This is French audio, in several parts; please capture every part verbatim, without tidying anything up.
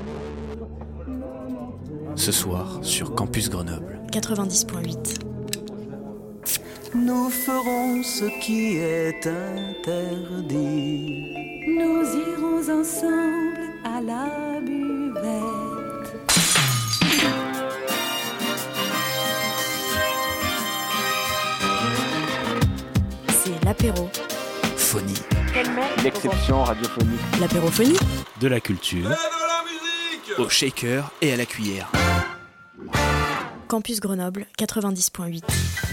Ce soir sur Campus Grenoble quatre-vingt-dix point huit. Nous ferons ce qui est interdit. Nous irons ensemble à la buvette. C'est l'apéro. Phonie. L'exception radiophonique. L'apérophonie. De la culture. Au shaker et à la cuillère. Campus Grenoble quatre-vingt-dix point huit.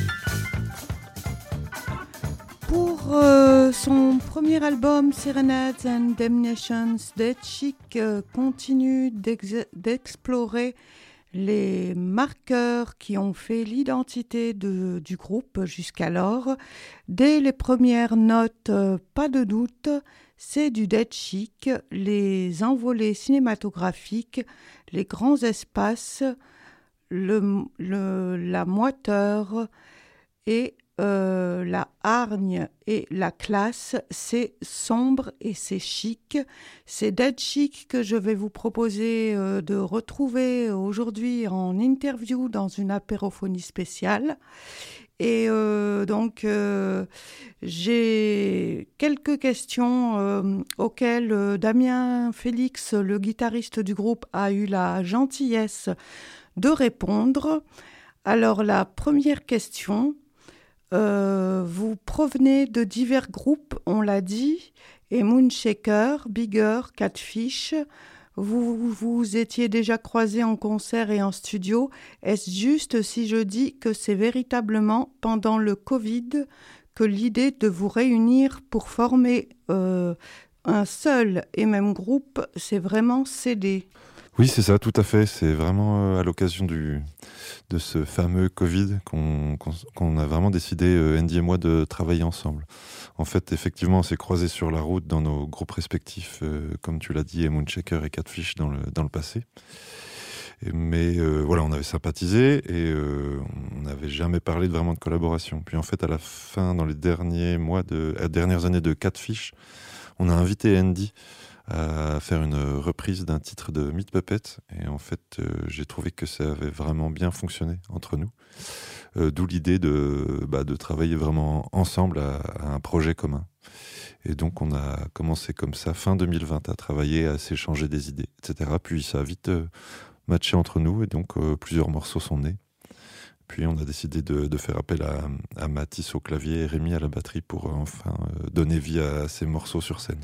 Pour euh, son premier album Serenades and Damnations, Dead Chic euh, continue d'ex- d'explorer les marqueurs qui ont fait l'identité de, du groupe jusqu'alors. Dès les premières notes, euh, pas de doute, c'est du Dead Chic, les envolées cinématographiques, les grands espaces, le, le, la moiteur et euh, la hargne et la classe. C'est sombre et c'est chic. C'est Dead Chic que je vais vous proposer euh, de retrouver aujourd'hui en interview dans une apérophonie spéciale. Et euh, donc, euh, j'ai quelques questions euh, auxquelles euh, Damien Félix, le guitariste du groupe, a eu la gentillesse de répondre. Alors, la première question, euh, vous provenez de divers groupes, on l'a dit, et Moonshaker, Bigger, Catfish. Vous vous étiez déjà croisés en concert et en studio. Est-ce juste si je dis que c'est véritablement pendant le Covid que l'idée de vous réunir pour former euh, un seul et même groupe s'est vraiment cédée ? Oui, c'est ça, tout à fait. C'est vraiment à l'occasion du, de ce fameux Covid qu'on, qu'on, qu'on a vraiment décidé, Andy et moi, de travailler ensemble. En fait, effectivement, on s'est croisés sur la route dans nos groupes respectifs, euh, comme tu l'as dit, Moonshaker et Catfish dans le, dans le passé. Et, mais euh, voilà, on avait sympathisé et euh, on n'avait jamais parlé de, vraiment de collaboration. Puis en fait, à la fin, dans les derniers mois, de, euh, dernières années de Catfish, on a invité Andy à faire une reprise d'un titre de Meat Puppet. Et en fait, euh, j'ai trouvé que ça avait vraiment bien fonctionné entre nous. Euh, d'où l'idée de, bah, de travailler vraiment ensemble à, à un projet commun. Et donc, on a commencé comme ça, fin deux mille vingt, à travailler, à s'échanger des idées, et cetera. Puis ça a vite euh, matché entre nous, et donc euh, plusieurs morceaux sont nés. Puis on a décidé de, de faire appel à, à Mathis au clavier et Rémi à la batterie pour euh, enfin euh, donner vie à ces morceaux sur scène.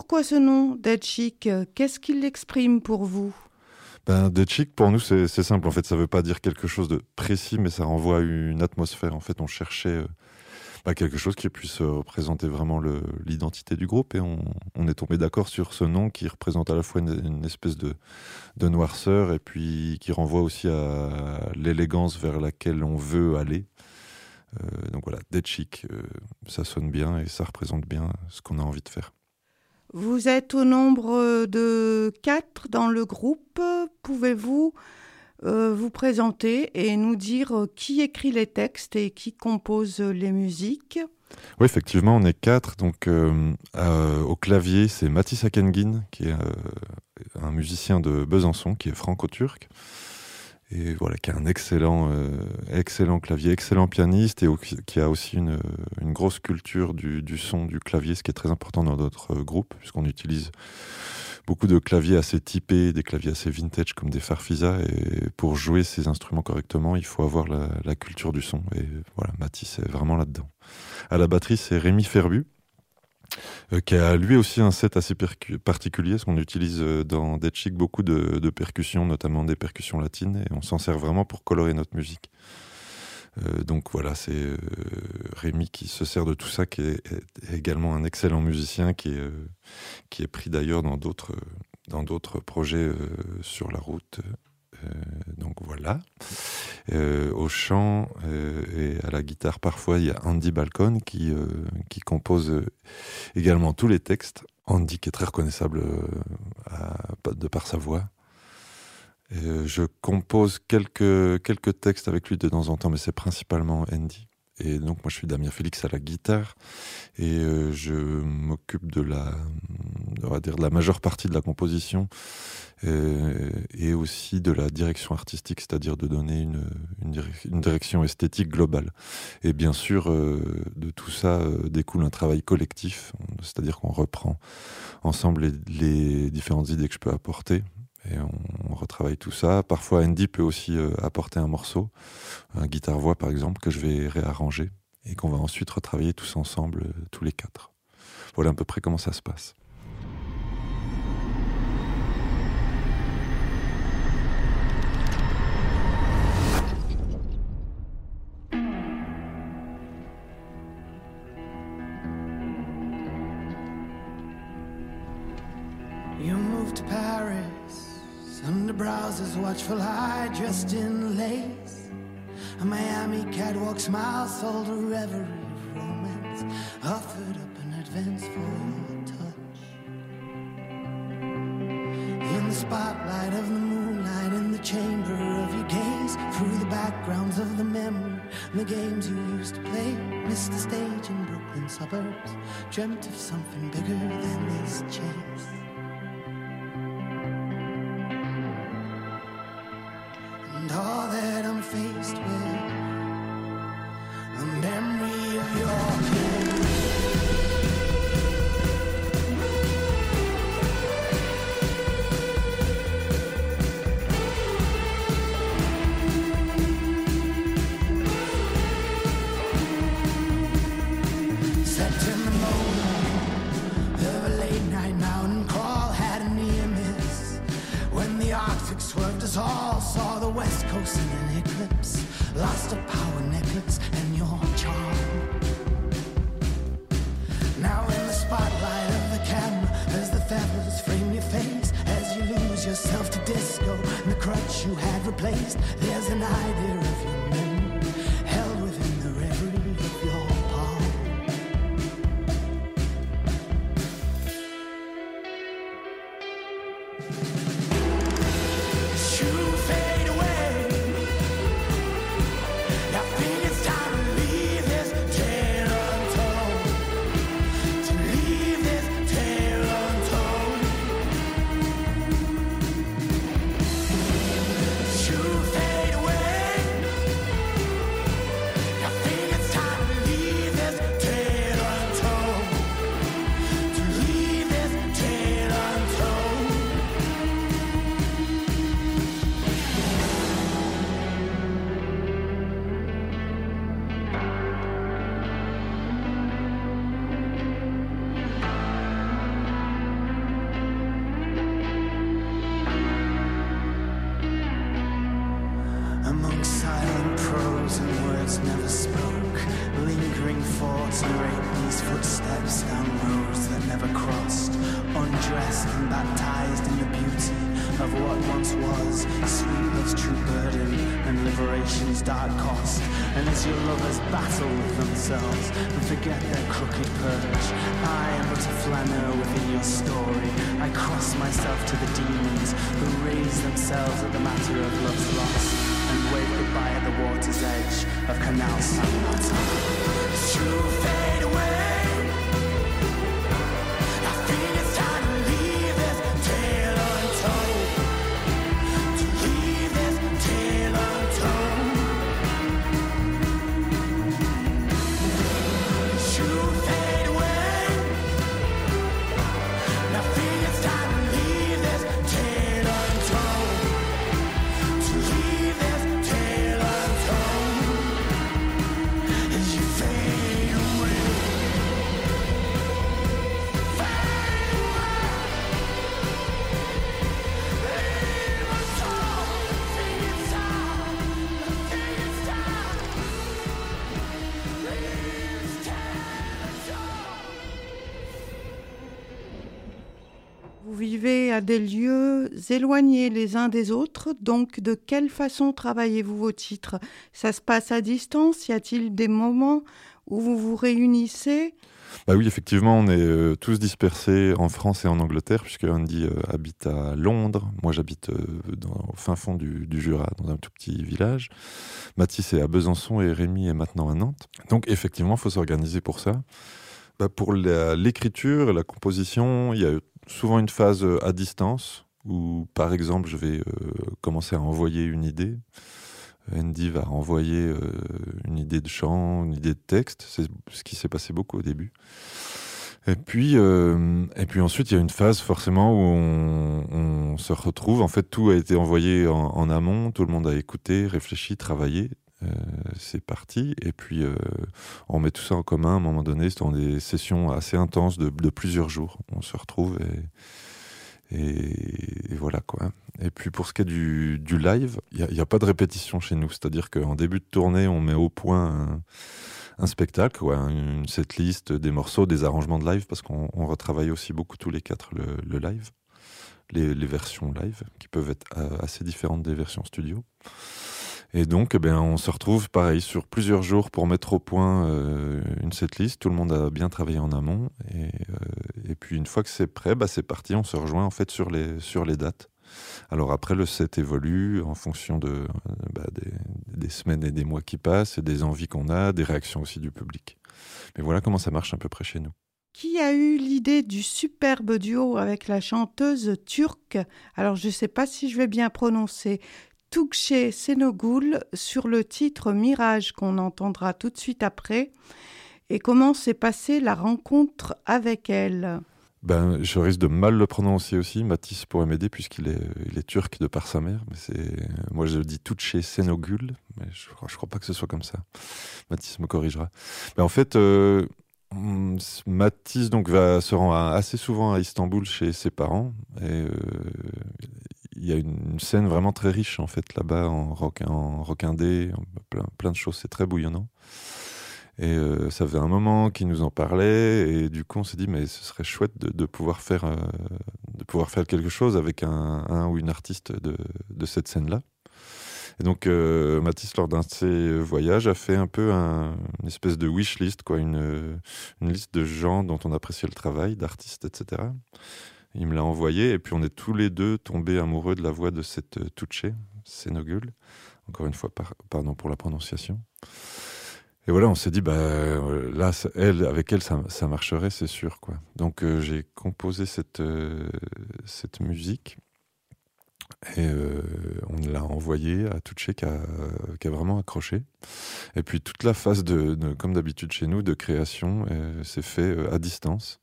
pourquoi ce nom, Dead Chic? Qu'est-ce qu'il exprime pour vous? Ben, Dead Chic, pour nous, c'est, c'est simple. En fait, ça ne veut pas dire quelque chose de précis, mais ça renvoie à une atmosphère. En fait, on cherchait euh, ben, quelque chose qui puisse représenter vraiment le, l'identité du groupe. Et on, on est tombé d'accord sur ce nom qui représente à la fois une, une espèce de, de noirceur et puis qui renvoie aussi à l'élégance vers laquelle on veut aller. Euh, donc voilà, Dead Chic, euh, ça sonne bien et ça représente bien ce qu'on a envie de faire. Vous êtes au nombre de quatre dans le groupe. Pouvez-vous euh, vous présenter et nous dire qui écrit les textes et qui compose les musiques? Oui, effectivement, on est quatre. Donc, euh, euh, au clavier, c'est Mathis Akengin, qui est euh, un musicien de Besançon, qui est franco-turc. Et voilà, qui a un excellent, euh, excellent clavier, excellent pianiste, et au, qui a aussi une, une grosse culture du, du son du clavier, ce qui est très important dans notre groupe, puisqu'on utilise beaucoup de claviers assez typés, des claviers assez vintage comme des Farfisa, et pour jouer ces instruments correctement, il faut avoir la, la culture du son. Et voilà, Mathis est vraiment là-dedans. À la batterie, c'est Rémi Ferbu, Euh, qui a lui aussi un set assez percu- particulier, parce qu'on utilise euh, dans Dead Chic beaucoup de, de percussions, notamment des percussions latines, et on s'en sert vraiment pour colorer notre musique. Euh, donc voilà, c'est euh, Rémi qui se sert de tout ça, qui est, est également un excellent musicien, qui est, euh, qui est pris d'ailleurs dans d'autres, dans d'autres projets euh, sur la route. Euh, donc voilà. Euh, au chant euh, et à la guitare, parfois, il y a Andy Balcon qui, euh, qui compose euh, également tous les textes. Andy qui est très reconnaissable euh, à, de par sa voix. Et, euh, je compose quelques, quelques textes avec lui de temps en temps, mais c'est principalement Andy. Et donc moi je suis Damien Félix à la guitare et euh, je m'occupe de la, on va dire, de la majeure partie de la composition euh, et aussi de la direction artistique, c'est-à-dire de donner une, une, direc- une direction esthétique globale. Et bien sûr euh, de tout ça euh, découle un travail collectif, c'est-à-dire qu'on reprend ensemble les, les différentes idées que je peux apporter. Et on, on retravaille tout ça. Parfois, Andy peut aussi euh, apporter un morceau, un guitare-voix par exemple, que je vais réarranger et qu'on va ensuite retravailler tous ensemble, euh, tous les quatre. Voilà à peu près comment ça se passe. You moved to Paris, under browsers, watchful eye, dressed in lace. A Miami catwalk smile sold a reverie of romance, offered up an advance for your touch. In the spotlight of the moonlight, in the chamber of your gaze, through the backgrounds of the memory, and the games you used to play, missed the stage in Brooklyn suburbs, dreamt of something bigger than this chase. And all that I'm faced with, a memory of your kiss. Set in the moment of a late night mountain crawl, had a near miss when the Arctic swerved us all. Saw the West Coast in an eclipse, lost a power necklace and your charm. Now in the spotlight of the camera, as the feathers frame your face, as you lose yourself to disco and the crutch you had replaced, there's an idea of your memory held within the reverie of your palm. You fade away. I think it's time to leave this tale untold. To leave this tale untold. You fade away. I think it's time to leave this tale untold. To leave this tale untold. silent prose and words never spoke, lingering thoughts narrate these footsteps down roads that never crossed, undressed and baptized in the beauty of what once was, sweet love's true burden and liberation's dark cost. And as your lovers battle with themselves and forget their crooked perch, I am but a flaneur within your story. I cross myself to the demons who raise themselves at the matter of love's loss and wave goodbye at the water's edge of Canal San Martin. To fade away, I feel it's time to leave this tale untold. To leave this tale untold. To fade away, I feel it's time to leave this tale untold. To leave this tale untold. As you fade away, fade away. Leave us all, think it's time, think it's time. Leave this tale untold. Vous vivez à des lieux éloignés les uns des autres, donc de quelle façon travaillez-vous vos titres ? Ça se passe à distance ? Y a-t-il des moments où vous vous réunissez ? Bah oui, effectivement, on est euh, tous dispersés en France et en Angleterre, puisque Andy euh, habite à Londres, moi j'habite euh, dans, au fin fond du, du Jura, dans un tout petit village. Mathis est à Besançon et Rémi est maintenant à Nantes. Donc effectivement, il faut s'organiser pour ça. Bah, pour la, l'écriture, la composition, il y a souvent une phase euh, à distance, où par exemple je vais euh, commencer à envoyer une idée. Andy va renvoyer euh, une idée de chant, une idée de texte. C'est ce qui s'est passé beaucoup au début. Et puis, euh, et puis ensuite, il y a une phase forcément où on, on se retrouve. En fait, tout a été envoyé en, en amont. Tout le monde a écouté, réfléchi, travaillé. Euh, c'est parti. Et puis, euh, on met tout ça en commun à un moment donné. C'est dans des sessions assez intenses de, de plusieurs jours. On se retrouve et... Et, et voilà quoi. Et puis pour ce qui est du, du live, il n'y a, a pas de répétition chez nous. C'est-à-dire qu'en début de tournée, on met au point un, un spectacle, quoi, une setlist, des morceaux, des arrangements de live, parce qu'on on retravaille aussi beaucoup tous les quatre le, le live, les, les versions live, qui peuvent être assez différentes des versions studio. Et donc, eh bien, on se retrouve pareil sur plusieurs jours pour mettre au point euh, une setlist. Tout le monde a bien travaillé en amont. Et, euh, et puis, une fois que c'est prêt, bah, c'est parti. On se rejoint en fait sur les, sur les dates. Alors après, le set évolue en fonction de, bah, des, des semaines et des mois qui passent, et des envies qu'on a, des réactions aussi du public. Mais voilà comment ça marche à peu près chez nous. Qui a eu l'idée du superbe duo avec la chanteuse turque ? Alors, je ne sais pas si je vais bien prononcer. Tuğçe Şenogül sur le titre Mirage qu'on entendra tout de suite après. Et comment s'est passée la rencontre avec elle ? Ben, je risque de mal le prononcer aussi. Mathis pourrait m'aider puisqu'il est, il est turc de par sa mère. Mais c'est, moi, je dis Tuğçe Şenogül, mais je ne crois, crois pas que ce soit comme ça. Mathis me corrigera. Ben, en fait, euh, Mathis donc, va se rendre assez souvent à Istanbul chez ses parents. Et euh, il y a une scène vraiment très riche en fait là-bas en rock, en rock indé, plein, plein de choses, c'est très bouillonnant. Et euh, ça faisait un moment qu'il nous en parlait et du coup on s'est dit mais ce serait chouette de, de pouvoir faire euh, de pouvoir faire quelque chose avec un, un ou une artiste de, de cette scène-là. Et donc euh, Mathis lors d'un de ses voyages a fait un peu un, une espèce de wish list, quoi, une, une liste de gens dont on appréciait le travail, d'artistes, et cetera. Il me l'a envoyé et puis on est tous les deux tombés amoureux de la voix de cette Tuğçe Şenogül. Encore une fois, par, pardon pour la prononciation. Et voilà, on s'est dit, bah, là, elle, avec elle, ça, ça marcherait, c'est sûr, quoi. Donc euh, j'ai composé cette, euh, cette musique et euh, on l'a envoyée à Tuğçe qui a, qui a vraiment accroché. Et puis toute la phase, de, de, comme d'habitude chez nous, de création euh, s'est fait euh, à distance.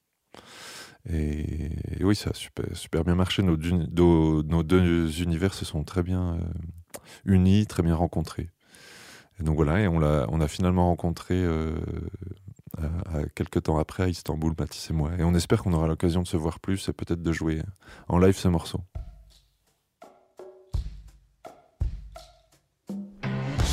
Et, et oui, ça a super, super bien marché. Nos, nos, nos deux univers se sont très bien euh, unis, très bien rencontrés. Et donc voilà, et on, l'a, on a finalement rencontré euh, à, à quelques temps après à Istanbul, Mathis et moi. Et on espère qu'on aura l'occasion de se voir plus et peut-être de jouer en live ce morceau.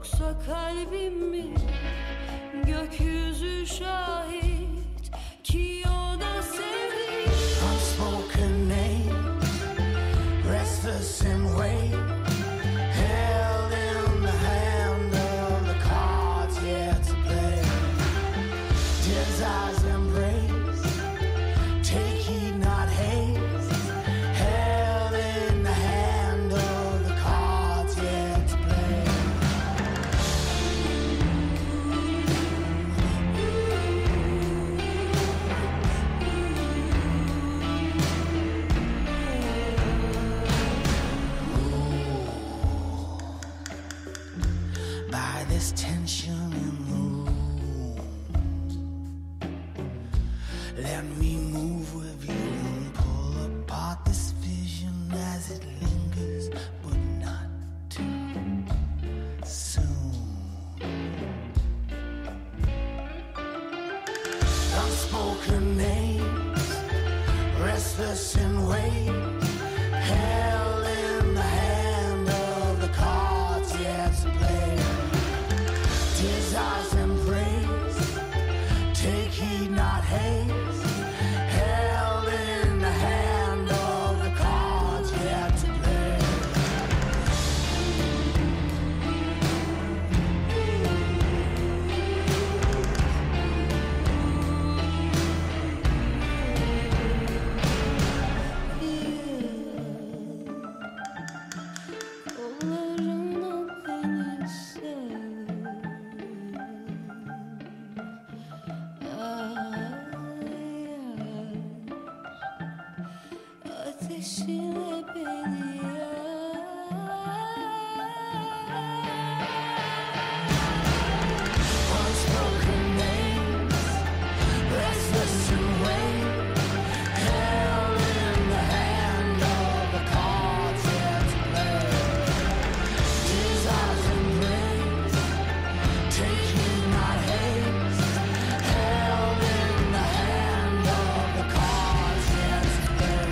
Yoksa kalbim mi gökyüzü şahit ki o da sevdi. Unspoken name, restless in wait, held in the hand of the cards yet to play. Desire's embrace, take heed not haste, held in the hand of the cards yet to play. By this tension in the room, let me move with you and pull apart this vision as it lingers, but not too soon. Unspoken names, restless in wait, held in the hand of the cards yet to play. Desire's embrace, take heed not haste, held in the hand of the cards yet to play. Kollarına beni sev. Ateşine beni Unspoken names, restless in wait, held in the hand of the cards yet to play. Desire's embrace, take heed not haste, held in the hand of the cards yet to play.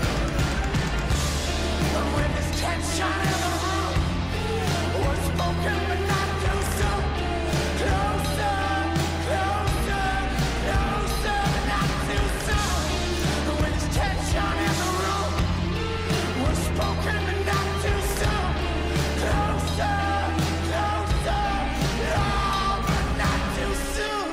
And with this tension in the room, was spoken but not too soon. Closer, closer, closer, but not too soon. And with this tension in the room, was spoken but not too soon. Closer, closer, oh, but not too soon.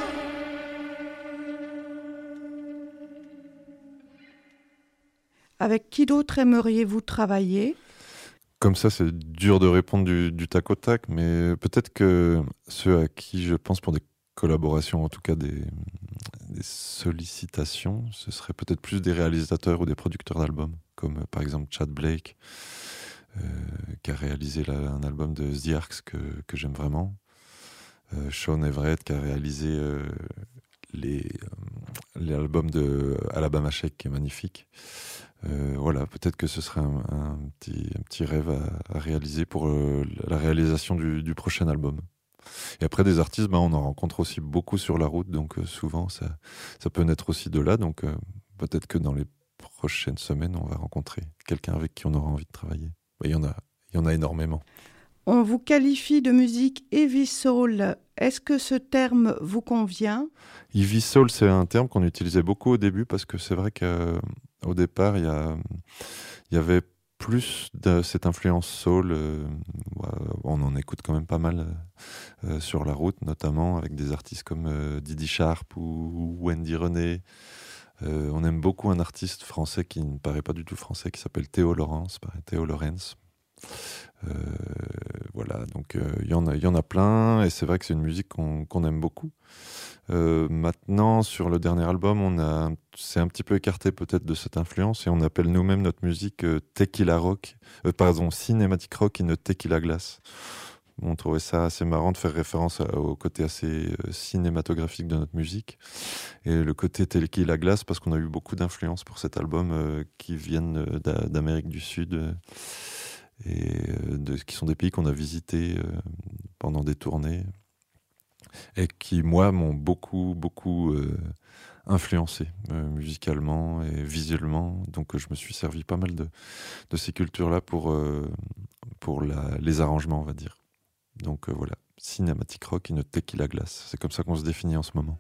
Avec qui d'autre aimeriez-vous travailler? Comme ça, c'est dur de répondre du, du tac au tac, mais peut-être que ceux à qui je pense pour des collaborations, en tout cas des, des sollicitations, ce serait peut-être plus des réalisateurs ou des producteurs d'albums, comme euh, par exemple Chad Blake, euh, qui a réalisé la- un album de The Arcs que, que j'aime vraiment, euh, Sean Everett, qui a réalisé euh, les, euh, l'album de Alabama Shake, qui est magnifique. Euh, voilà, peut-être que ce serait un, un petit, un petit rêve à, à réaliser pour euh, la réalisation du, du prochain album. Et après, des artistes, ben, on en rencontre aussi beaucoup sur la route, donc euh, souvent, ça, ça peut naître aussi de là. Donc euh, peut-être que dans les prochaines semaines, on va rencontrer quelqu'un avec qui on aura envie de travailler. Ben, il y en a, il y en a énormément. On vous qualifie de musique heavy soul. Est-ce que ce terme vous convient? Heavy soul, c'est un terme qu'on utilisait beaucoup au début parce que c'est vrai qu'au départ, il y, a, il y avait plus de cette influence soul. euh, ouais, on en écoute quand même pas mal euh, sur la route, notamment avec des artistes comme euh, Didi Sharp ou Wendy René. Euh, on aime beaucoup un artiste français qui ne paraît pas du tout français, qui s'appelle Théo Laurence, pareil, Théo Lorenz. Euh, voilà, donc il euh, y en a, il y en a plein, et c'est vrai que c'est une musique qu'on qu'on aime beaucoup. Euh, maintenant, sur le dernier album, on a, c'est un petit peu écarté peut-être de cette influence, et on appelle nous-mêmes notre musique euh, tequila rock, euh, pardon, cinématique rock et ne tequila glace. On trouvait ça assez marrant de faire référence à- au côté assez euh, cinématographique de notre musique, et le côté tequila glace parce qu'on a eu beaucoup d'influences pour cet album euh, qui viennent euh, d'A- d'Amérique du Sud. euh, et euh, de, qui sont des pays qu'on a visités euh, pendant des tournées et qui, moi, m'ont beaucoup, beaucoup euh, influencé euh, musicalement et visuellement. Donc, euh, je me suis servi pas mal de, de ces cultures-là pour, euh, pour la, les arrangements, on va dire. Donc, euh, voilà, Cinematic Rock et notre Tequila Glass. C'est comme ça qu'on se définit en ce moment.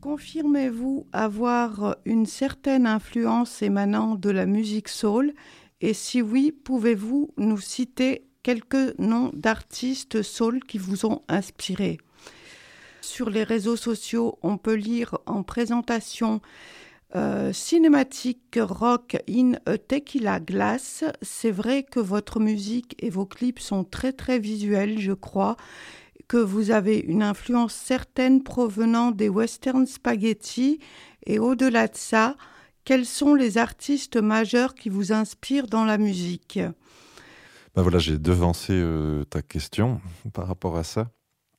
confirmez-vous avoir une certaine influence émanant de la musique soul? Et si oui, pouvez-vous nous citer quelques noms d'artistes soul qui vous ont inspiré? Sur les réseaux sociaux, on peut lire en présentation euh, cinématique rock in a tequila glass. C'est vrai que votre musique et vos clips sont très très visuels, je crois, que vous avez une influence certaine provenant des western spaghetti. Et au-delà de ça, quels sont les artistes majeurs qui vous inspirent dans la musique? Ben voilà, j'ai devancé euh, ta question par rapport à ça.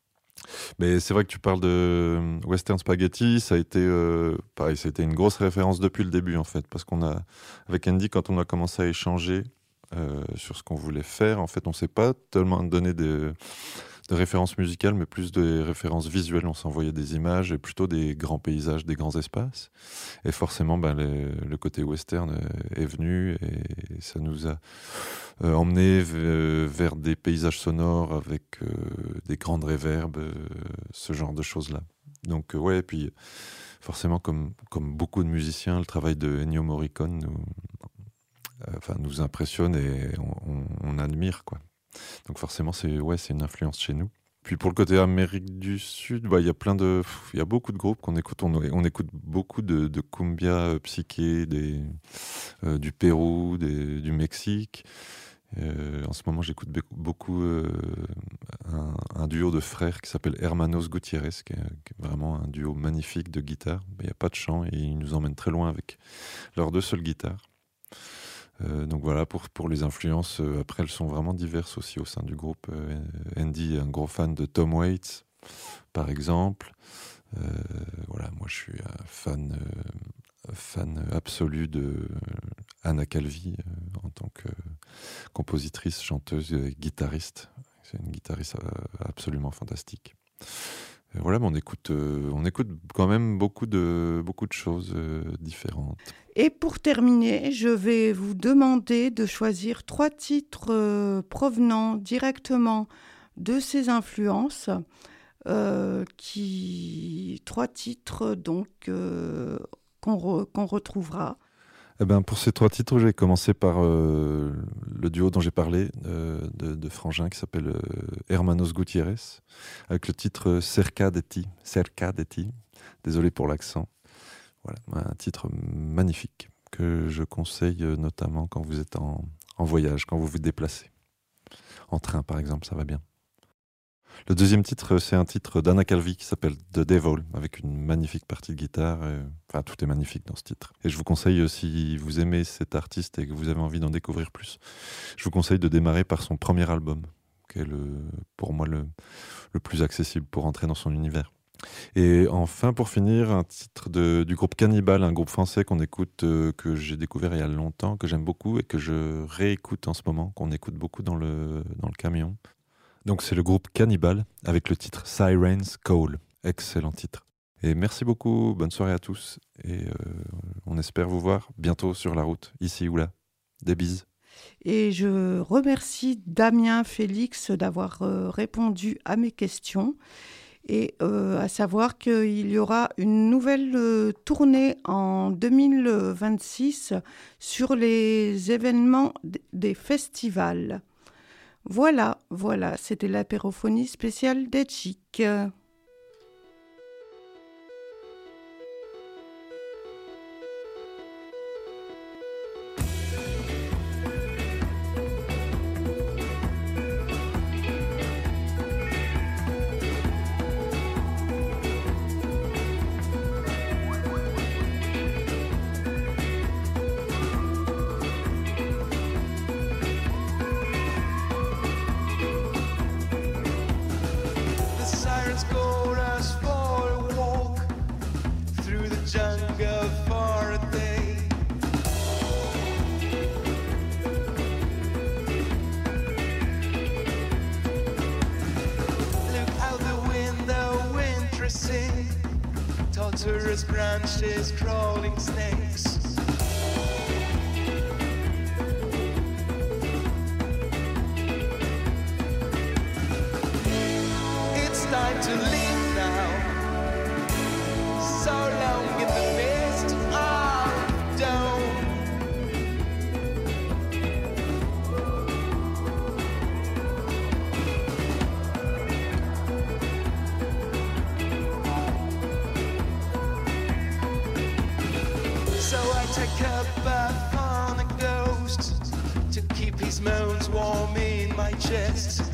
Mais c'est vrai que tu parles de Western Spaghetti, ça a été euh, pareil, ça a été une grosse référence depuis le début en fait, parce qu'on a, avec Andy, quand on a commencé à échanger euh, sur ce qu'on voulait faire, en fait, on s'est pas tellement donné des, des références musicales, mais plus des références visuelles. On s'envoyait des images et plutôt des grands paysages, des grands espaces. Et forcément, ben, les, le côté western est venu et ça nous a Euh, emmené v- vers des paysages sonores avec euh, des grandes réverbes, euh, ce genre de choses-là. Donc euh, ouais, et puis forcément, comme, comme beaucoup de musiciens, le travail de Ennio Morricone nous, euh, enfin, nous impressionne et on, on, on admire, quoi. Donc forcément, c'est, ouais, c'est une influence chez nous. Puis pour le côté Amérique du Sud, bah, y a plein de, il y a beaucoup de groupes qu'on écoute. On, on écoute beaucoup de, de cumbia euh, psyché, des, euh, du Pérou, des, du Mexique. Euh, en ce moment, j'écoute beaucoup euh, un, un duo de frères qui s'appelle Hermanos Gutiérrez, qui est, qui est vraiment un duo magnifique de guitare. Il n'y a pas de chant et ils nous emmènent très loin avec leurs deux seules guitares. Euh, donc voilà, pour, pour les influences, euh, après elles sont vraiment diverses aussi au sein du groupe. Euh, Andy est un gros fan de Tom Waits, par exemple. Euh, voilà, moi je suis un fan, euh, fan absolu de Anna Calvi euh, en tant que compositrice, chanteuse et guitariste. C'est une guitariste euh, absolument fantastique. Et voilà, mais on écoute, euh, on écoute quand même beaucoup de, beaucoup de choses euh, différentes. Et pour terminer, je vais vous demander de choisir trois titres euh, provenant directement de ces influences. Euh, qui... Trois titres donc, euh, qu'on, re... qu'on retrouvera. Eh ben, pour ces trois titres, j'ai commencé par euh, le duo dont j'ai parlé, euh, de, de Frangin, qui s'appelle euh, Hermanos Gutiérrez, avec le titre Cerca de ti, Cerca de ti. Désolé pour l'accent. Voilà, un titre magnifique que je conseille notamment quand vous êtes en, en voyage, quand vous vous déplacez. En train, par exemple, ça va bien. Le deuxième titre, c'est un titre d'Anna Calvi qui s'appelle The Devil, avec une magnifique partie de guitare. Et, enfin, tout est magnifique dans ce titre. Et je vous conseille, si vous aimez cet artiste et que vous avez envie d'en découvrir plus, je vous conseille de démarrer par son premier album, qui est le, pour moi le, le plus accessible pour entrer dans son univers. Et enfin, pour finir, un titre de, du groupe Cannibal, un groupe français qu'on écoute, euh, que j'ai découvert il y a longtemps, que j'aime beaucoup et que je réécoute en ce moment, qu'on écoute beaucoup dans le, dans le camion. Donc c'est le groupe Cannibal avec le titre Sirens Call. Excellent titre. Et merci beaucoup, bonne soirée à tous. Et euh, on espère vous voir bientôt sur la route, ici ou là. Des bises. Et je remercie Damien Félix d'avoir euh, répondu à mes questions. Et euh, à savoir qu'il y aura une nouvelle euh, tournée en deux mille vingt-six sur les événements d- des festivals. Voilà, voilà, c'était l'apérophonie spéciale des Chics. Torturous branches, crawling snakes. It's time to leave now. So warm in my chest.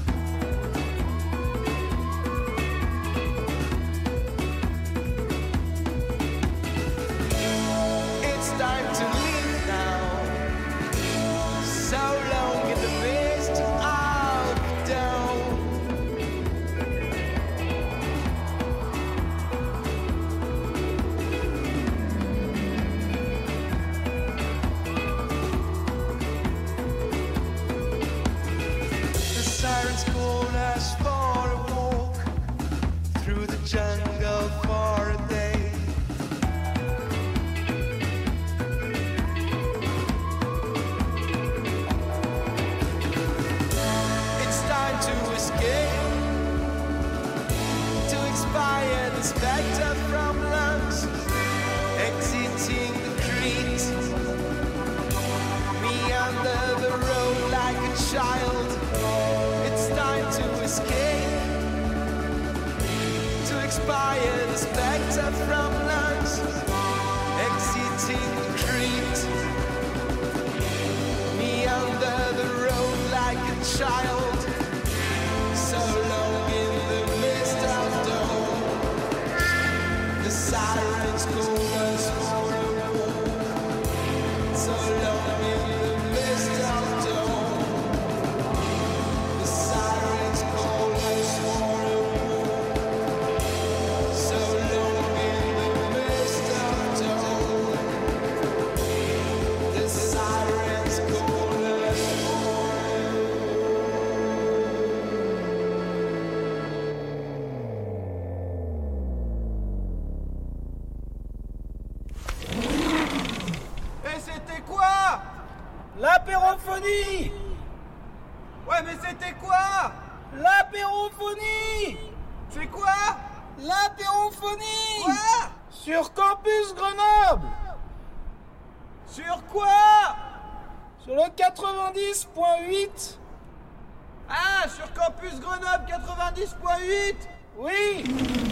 It's time to leave now. So long in the mist of dawn. The sirens call us for a walk through the jungle for a day. To escape, to expire the spectre from lungs, exiting the creek, me under the road like a child. It's time to escape, to expire the spectre from lungs, exiting the creek, me under the road like a child. So long in the mist of dawn, the sirens call us for a walk. So long in the mist of dawn, the sirens call us for a walk. So long in the mist of dawn, the sirens call us for a L'apérophonie! Ouais, mais c'était quoi? L'apérophonie! C'est quoi? L'apérophonie! Quoi? Sur Campus Grenoble! Sur quoi? Sur le quatre-vingt-dix point huit. Ah, sur Campus Grenoble quatre-vingt-dix point huit? Oui!